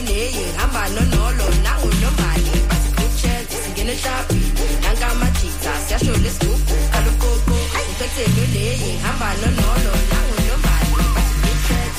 neyi hamba nonolo nangu nomali basi kuchet singene shapi nanga machita siyasho lesigugu kalukoko uphethe neyi hamba nonolo nangu nomali basi kuchet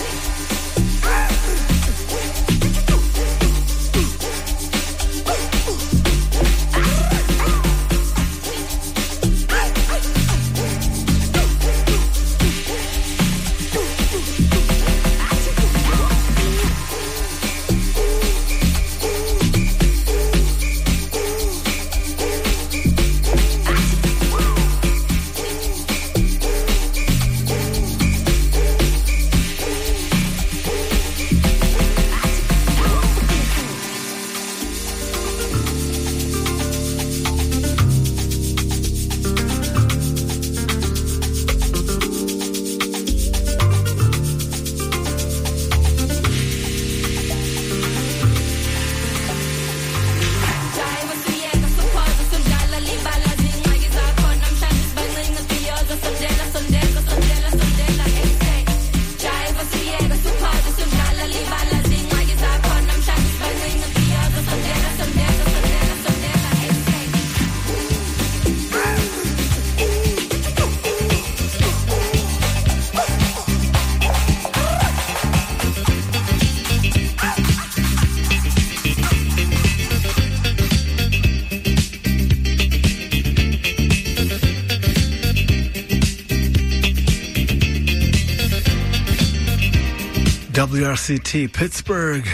WRCT Pittsburgh.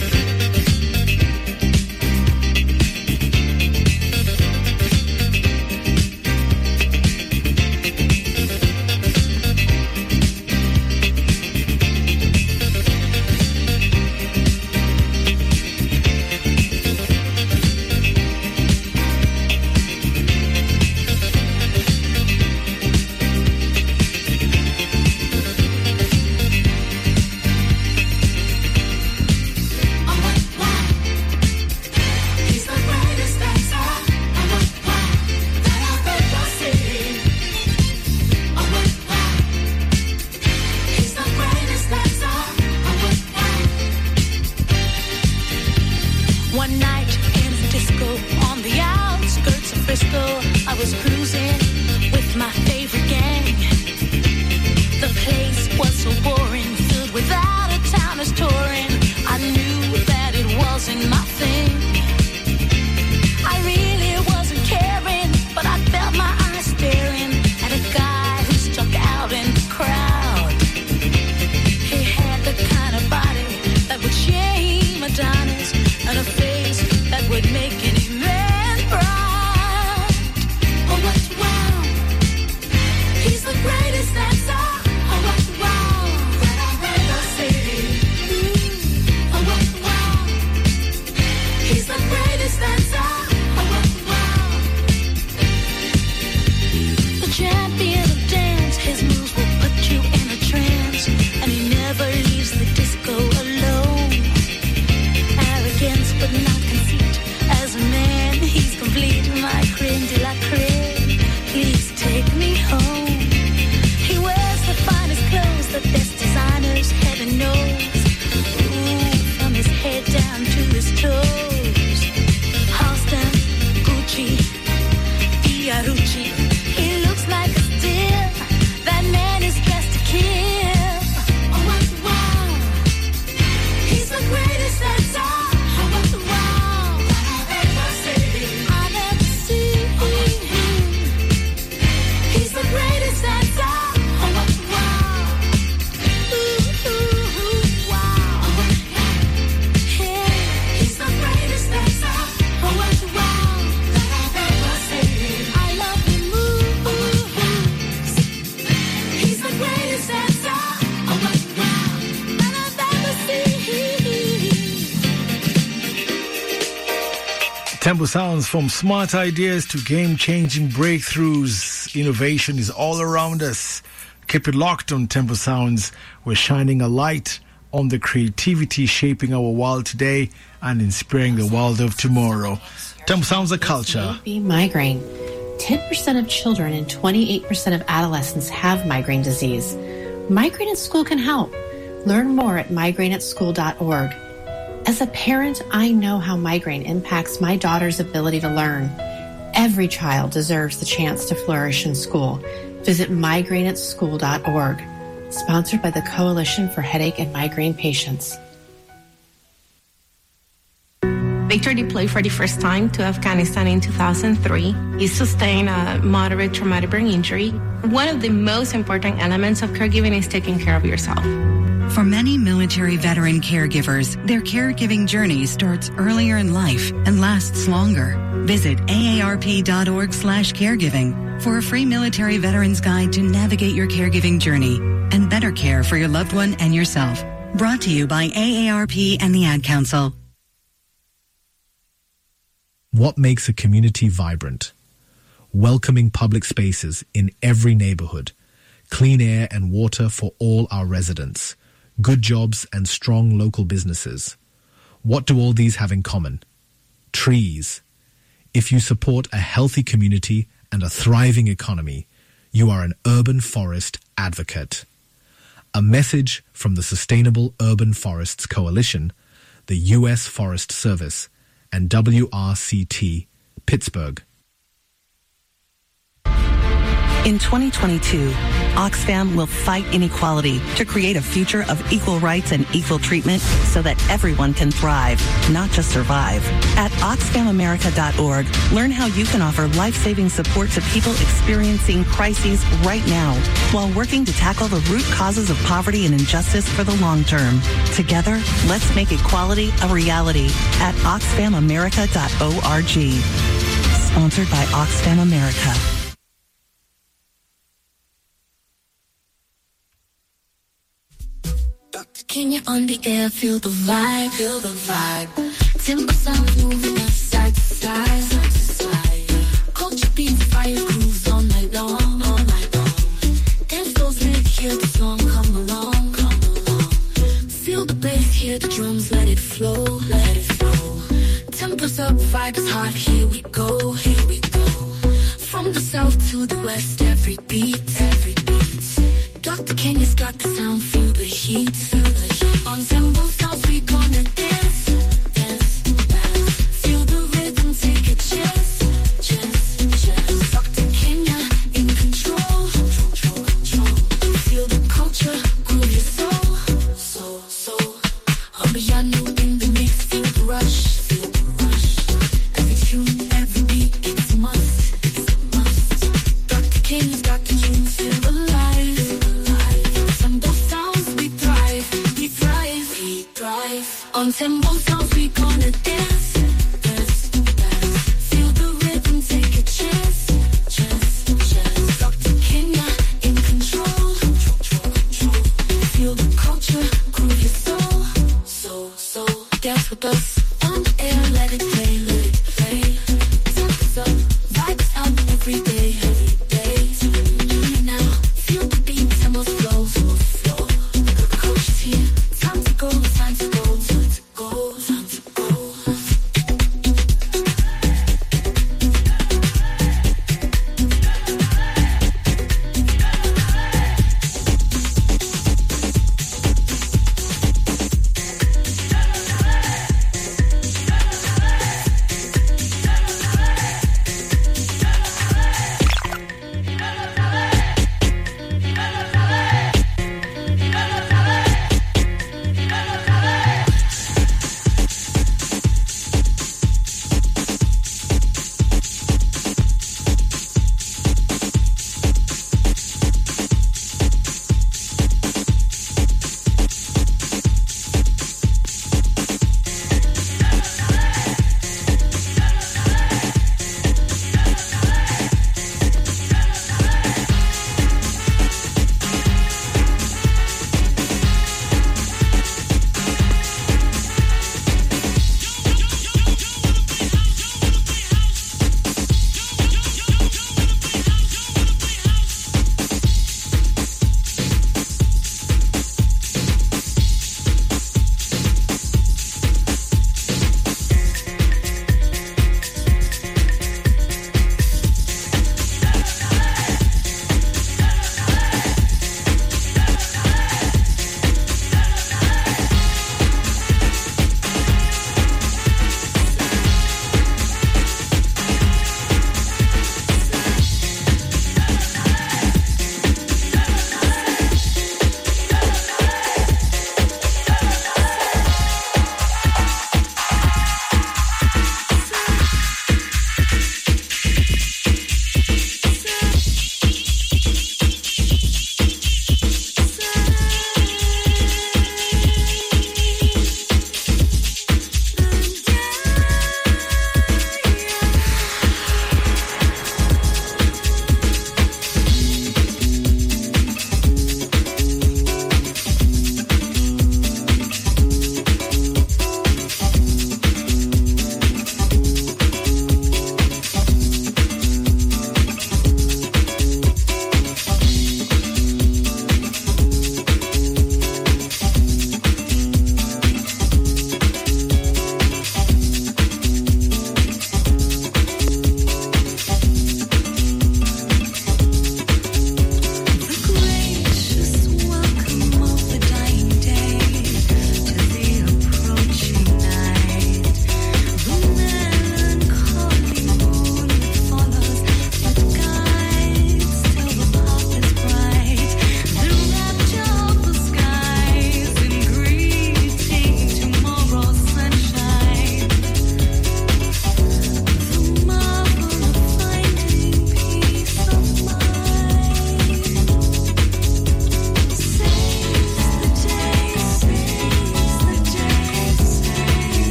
Tempo sounds from smart ideas to game-changing breakthroughs. Innovation is all around us. Keep it locked on Tempo Sounds. We're shining a light on the creativity shaping our world today and inspiring the world of tomorrow. Tempo Sounds of culture. Migraine. 10% of children and 28% of adolescents have migraine disease. Migraine at School can help. Learn more at migraineatschool.org. As a parent, I know how migraine impacts my daughter's ability to learn. Every child deserves the chance to flourish in school. Visit migraineatschool.org. Sponsored by the Coalition for Headache and Migraine Patients. Victor deployed for the first time to Afghanistan in 2003. He sustained a moderate traumatic brain injury. One of the most important elements of caregiving is taking care of yourself. For many military veteran caregivers, their caregiving journey starts earlier in life and lasts longer. Visit aarp.org/caregiving for a free military veterans guide to navigate your caregiving journey and better care for your loved one and yourself. Brought to you by AARP and the Ad Council. What makes a community vibrant? Welcoming public spaces in every neighborhood, clean air and water for all our residents, good jobs and strong local businesses. What do all these have in common? Trees. If you support a healthy community and a thriving economy, you are an urban forest advocate. A message from the Sustainable Urban Forests Coalition, the U.S. Forest Service, and WRCT, Pittsburgh. In 2022, Oxfam will fight inequality to create a future of equal rights and equal treatment so that everyone can thrive, not just survive. At OxfamAmerica.org, learn how you can offer life-saving support to people experiencing crises right now while working to tackle the root causes of poverty and injustice for the long term. Together, let's make equality a reality at OxfamAmerica.org. Sponsored by Oxfam America. Can you on the air feel the vibe? Feel the vibe. Timber sounds moving us side to side, side to side. Culture beats, fire grooves all night long, all night long. Dance floors lit, hear the song, come along, come along. Feel the bass, hear the drums, let it flow, let it flow. Tempers up, vibes hot, here we go, here we go. From the south to the west, every beat, every beat. Dr. Kenya's got the sound, feel the heat, feel the heat. On Temple South we gonna dance, dance, dance. Feel the rhythm, take a chance, chance, chance. Dr. Kenya in control, control, control. Feel the culture, groove your soul, soul, soul. Obiano in the mix, feel the rush, feel the rush. Every tune, every beat, it's a must, it's a must. Dr. Kenya's got the tunes, feel alive. On Temple South we gonna dance, dance, dance. Feel the rhythm, take a chance, chance, chance. Dr. Kenya in control, control, control. Feel the culture, groove your soul, soul, soul. Dance with us on the air, let it play, let it play. Tempers up, vibes out every day, every day. Now feel the beat, tempo flow, flow. The culture's here, time to go, time to go.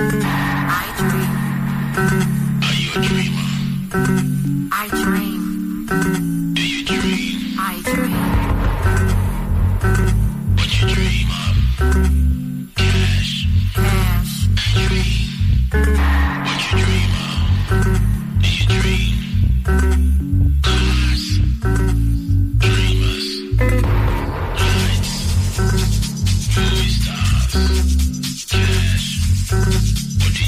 What do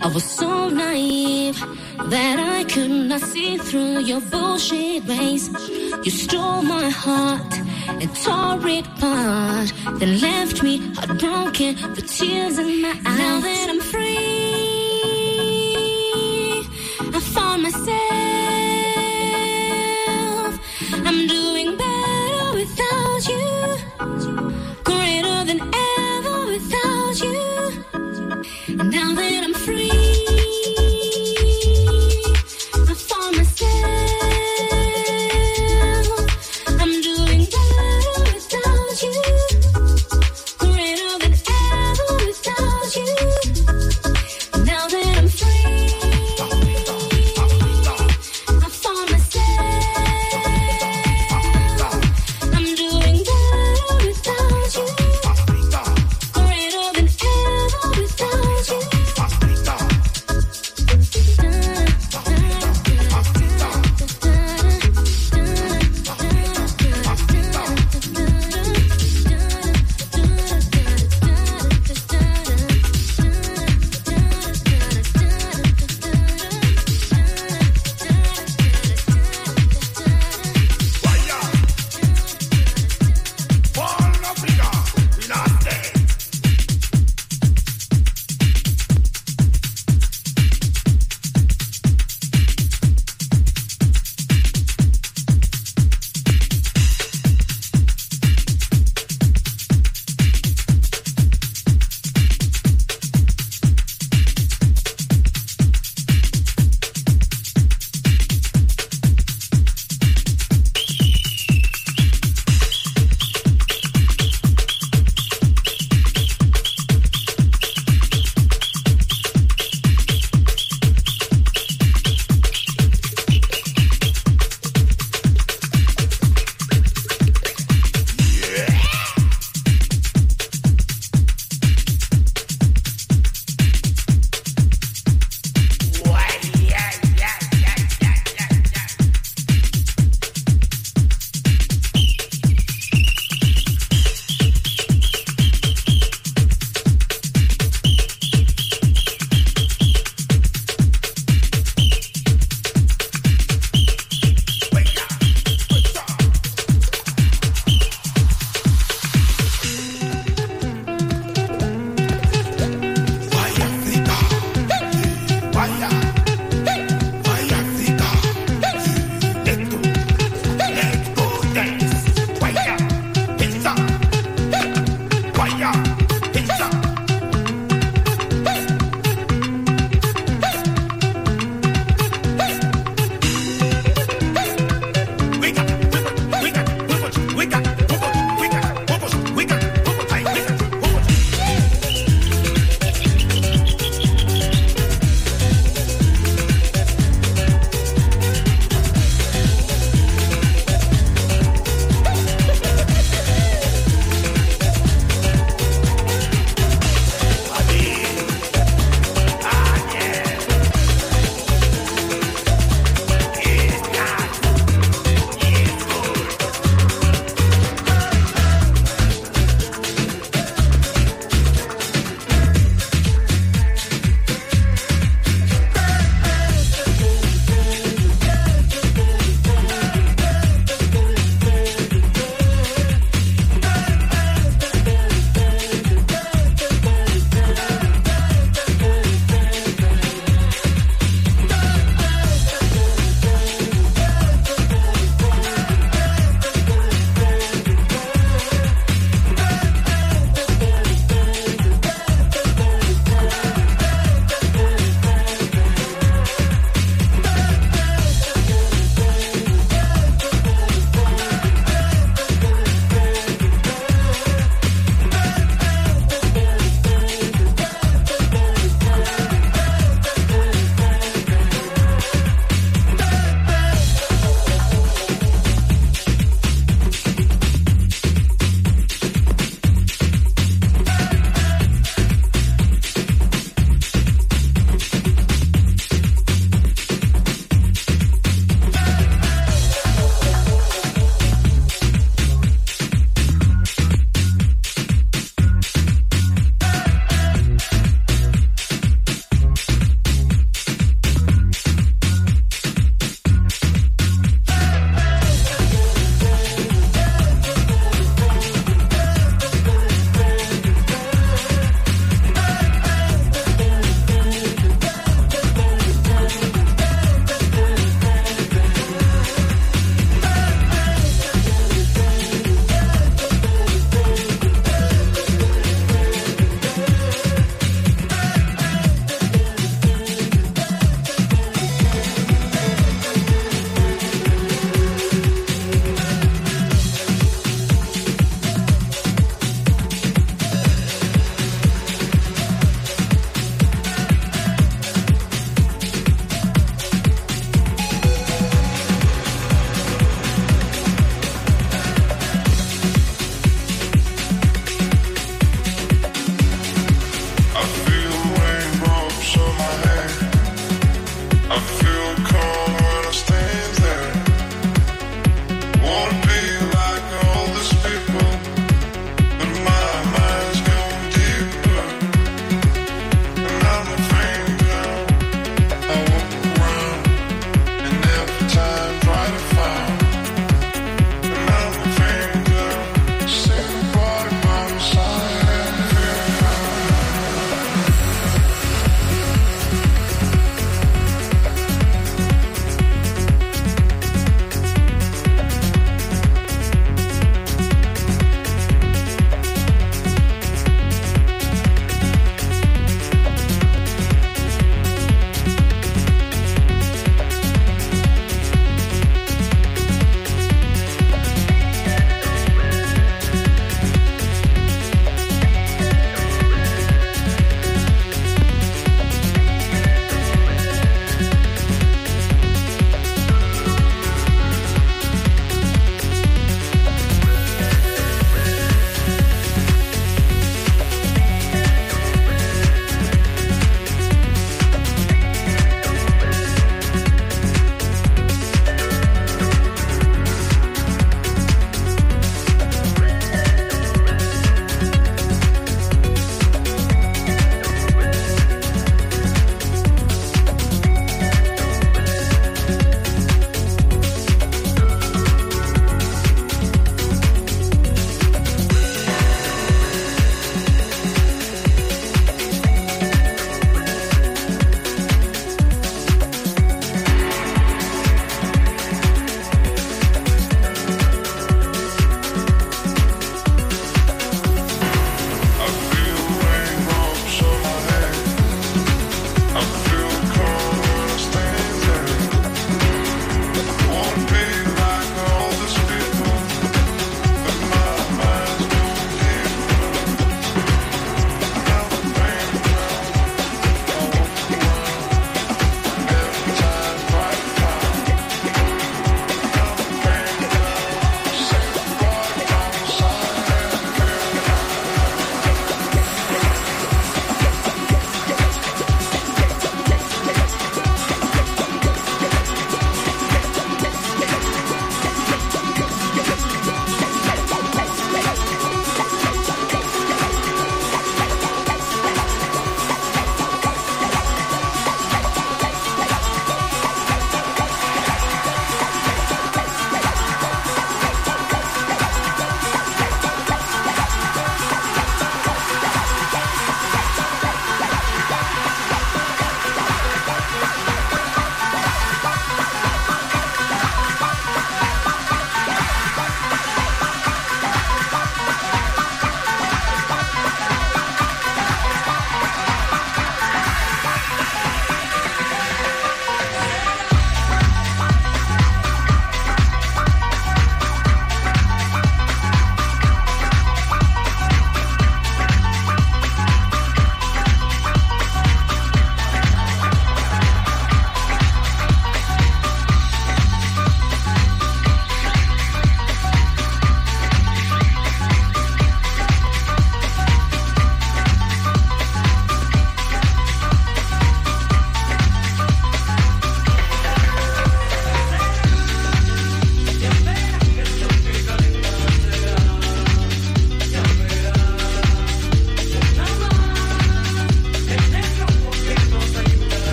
I was so naive that I could not see through your bullshit ways. You stole my heart and tore it apart, then left me heartbroken with tears in my eyes. Now that I'm free, I found myself. I'm doing better without you, greater than ever without you. And now that I'm free, I found myself. I'm doing better without you, greater than ever without you.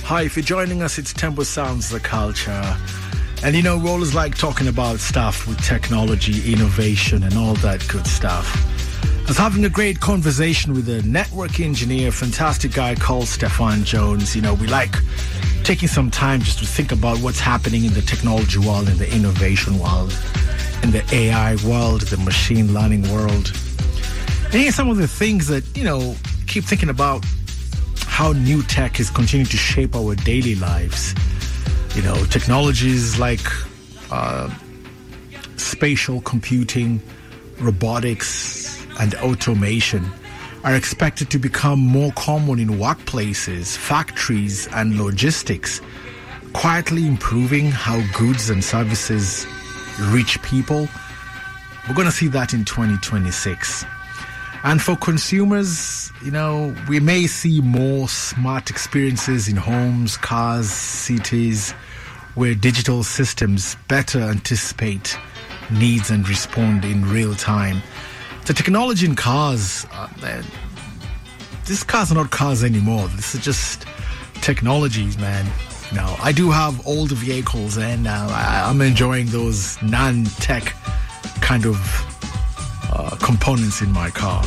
Hi, if you're joining us, it's Tempo Sounds the Culture. And we always like talking about stuff with technology, innovation, and all that good stuff. I was having a great conversation with a network engineer, fantastic guy called Stefan Jones. We like taking some time just to think about what's happening in the technology world, in the innovation world, in the AI world, the machine learning world. And here's some of the things that, keep thinking about how new tech is continuing to shape our daily lives. Technologies like spatial computing, robotics, and automation are expected to become more common in workplaces, factories, and logistics, quietly improving how goods and services reach people. We're going to see that in 2026. And for consumers, we may see more smart experiences in homes, cars, cities, where digital systems better anticipate needs and respond in real time. The technology in cars, these cars are not cars anymore. This is just technologies, man. I do have old vehicles, and I'm enjoying those non-tech kind of components in my car.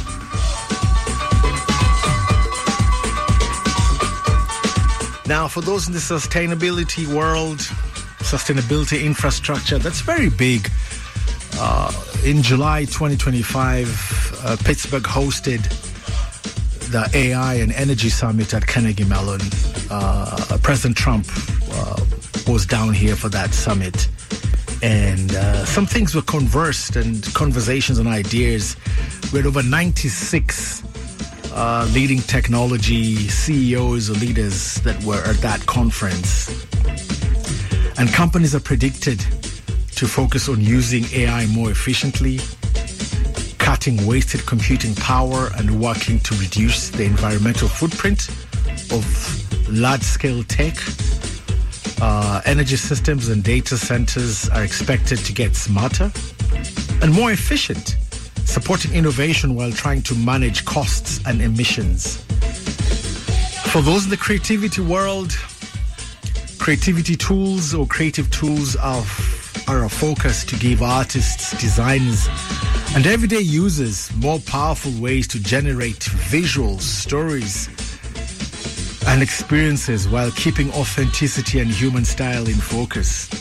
Now, for those in the sustainability world, sustainability infrastructure, that's very big. In July 2025, Pittsburgh hosted the AI and Energy Summit at Carnegie Mellon. President Trump was down here for that summit. And some things were conversed and conversations and ideas. We had over 96 leading technology CEOs or leaders that were at that conference. And companies are predicted to focus on using AI more efficiently, cutting wasted computing power, and working to reduce the environmental footprint of large-scale tech. Energy systems and data centers are expected to get smarter and more efficient, supporting innovation while trying to manage costs and emissions. For those in the creativity world, creativity tools or creative tools are a focus to give artists, designers, and everyday users more powerful ways to generate visuals, stories, and experiences while keeping authenticity and human style in focus.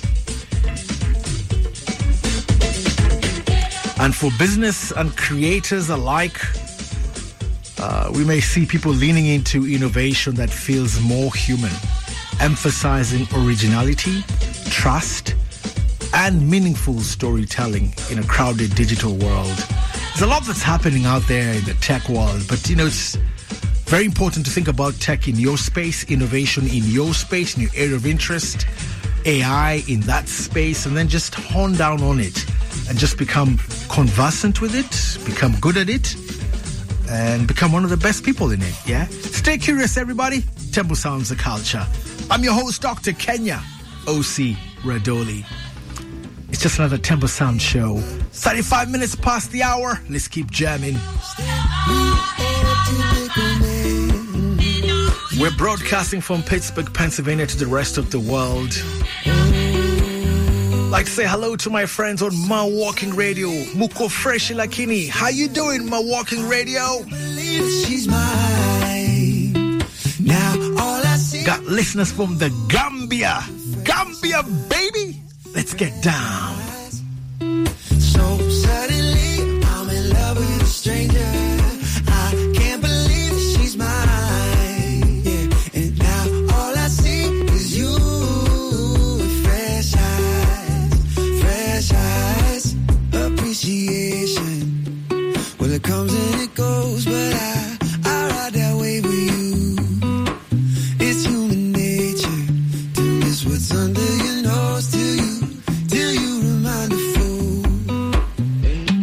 And for business and creators alike, we may see people leaning into innovation that feels more human, emphasizing originality, trust, and meaningful storytelling in a crowded digital world. There's a lot that's happening out there in the tech world, but it's very important to think about tech in your space, innovation in your space, in your area of interest, AI in that space, and then just hone down on it and just become conversant with it, become good at it, and become one of the best people in it, yeah? Stay curious, everybody. Tempo Sounds the Culture. I'm your host, Dr. Kenya O.C. Radoli. It's just another Tempo Sound show. 35 minutes past the hour. Let's keep jamming. We're broadcasting from Pittsburgh, Pennsylvania to the rest of the world. I'd like to say hello to my friends on My Walking Radio. Muko Freshi Lakini. How you doing, My Walking Radio? She's mine. Now all I see. Got listeners from the Gambia. Gambia, baby. Let's get down. So suddenly I'm in love with a stranger. I can't believe she's mine. Yeah. And now all I see is you with fresh eyes, appreciation. Well, it comes and it goes, but I ride that wave with you. It's human nature to miss what's under your nose till you remind a fool.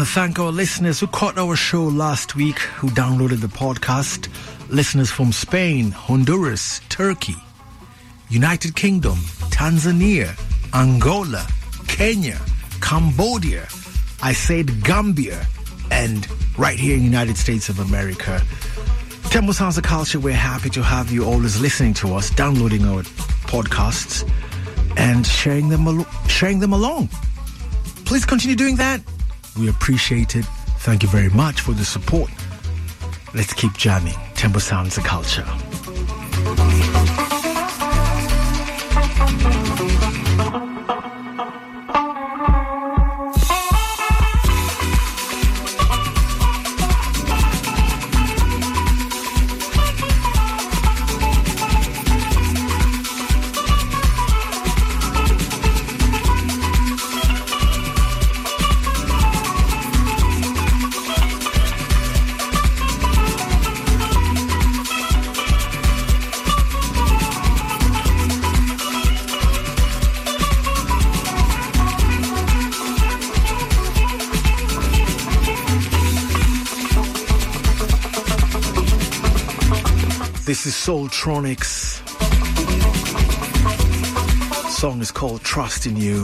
thank our listeners who caught our show last week, who downloaded the podcast. Listeners from Spain, Honduras, Turkey, United Kingdom, Tanzania, Angola, Kenya, Cambodia, I said Gambia, and right here in the United States of America. Temple Sounds of Culture, we're happy to have you always listening to us, downloading our podcasts, and sharing them along. Please continue doing that. We appreciate it. Thank you very much for the support. Let's keep jamming. Temple Sounds of Culture. This is Soultronics. The song is called Trust in You.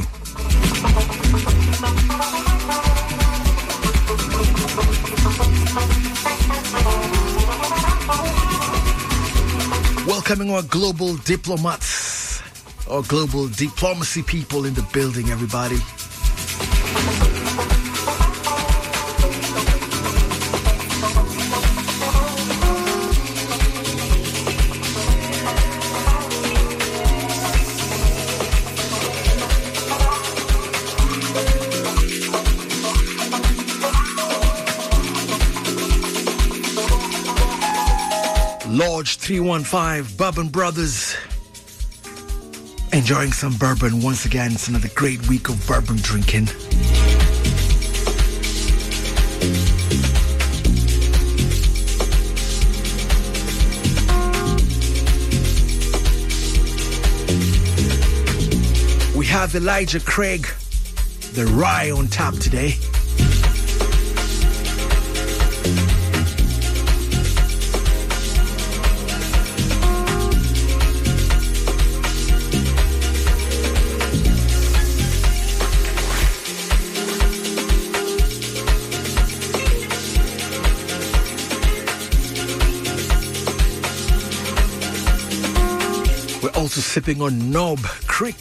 Welcoming our global diplomats, our global diplomacy people in the building, everybody. Lodge 315, Bourbon Brothers. Enjoying some bourbon once again. It's another great week of bourbon drinking. We have Elijah Craig, the rye on tap today. Also sipping on Knob Creek.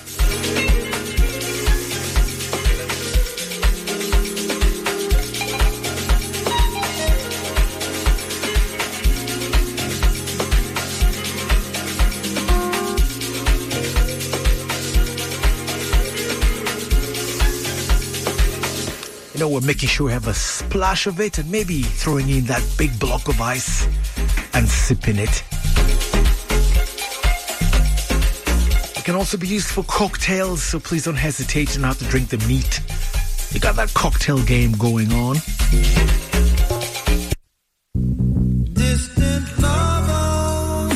You know, we're making sure we have a splash of it and maybe throwing in that big block of ice and sipping it. It can also be used for cocktails, so please don't hesitate not to drink them neat. You got that cocktail game going on. Distant lover,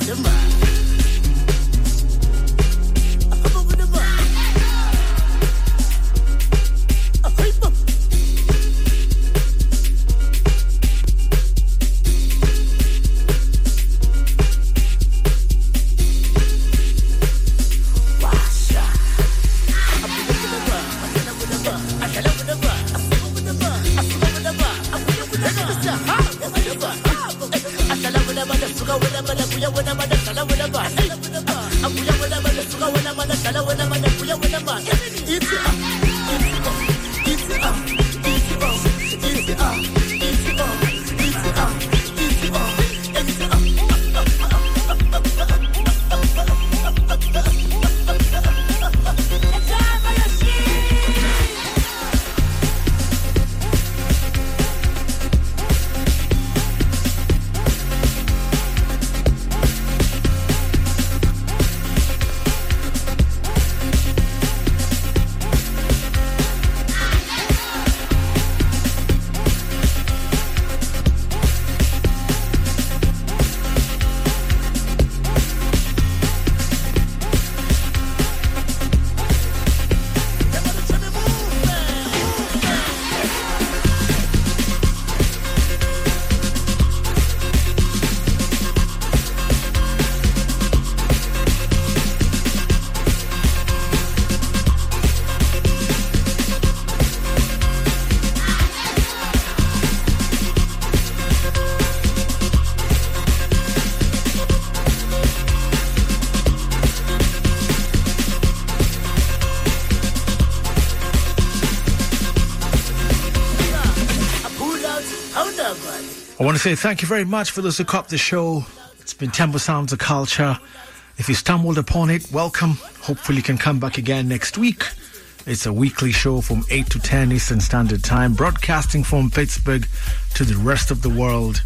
I want to say thank you very much for those who caught the show. It's been Tempo Sounds of Culture. If you stumbled upon it, welcome. Hopefully you can come back again next week. It's a weekly show from 8 to 10 Eastern Standard Time, broadcasting from Pittsburgh to the rest of the world.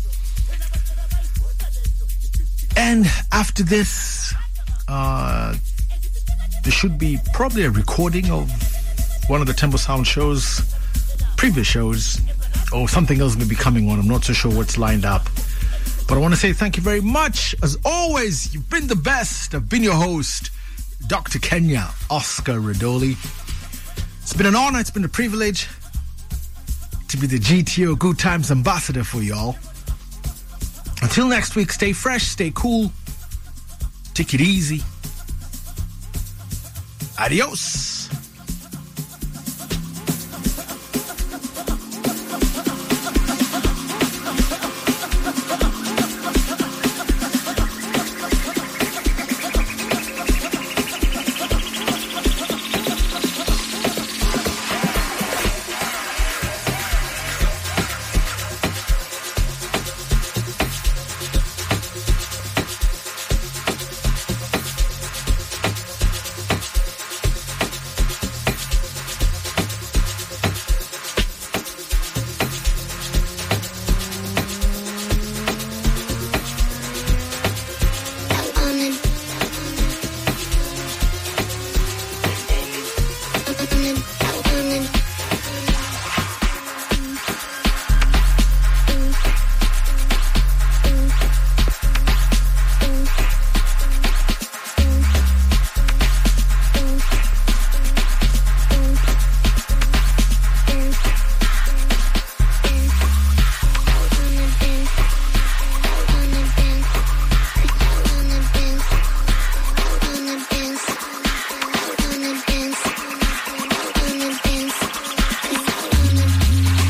And after this, there should be probably a recording of one of the Tempo Sound shows, previous shows, or something else may be coming on. I'm not so sure what's lined up. But I want to say thank you very much. As always, you've been the best. I've been your host, Dr. Kenya Oscar Radoli. It's been an honor, it's been a privilege to be the GTO Good Times Ambassador for y'all. Until next week, stay fresh, stay cool, take it easy. Adios.